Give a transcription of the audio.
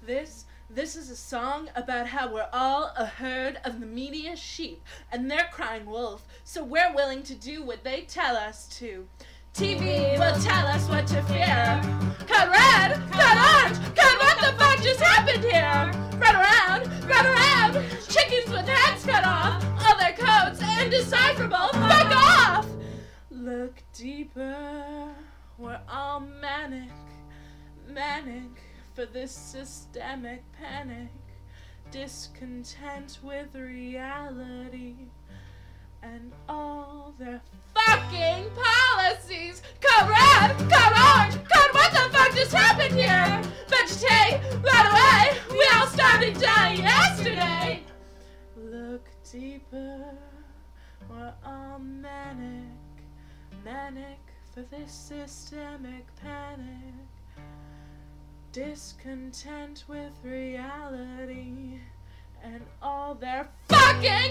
This is a song about how we're all a herd of the media sheep, and they're crying wolf, so we're willing to do what they tell us to. TV will tell us what to fear. Cut red, cut orange, cut what the fuck just happened here? Run around, chickens with heads cut off, all their coats indecipherable, fuck off! Look deeper, we're all manic for this systemic panic, discontent with reality and all their fucking policies. Cut red, cut orange, cut what the fuck just happened here? Vegetate, right away, we all started dying yesterday. Look deeper, we're all manic for this systemic panic, discontent with reality and all their fucking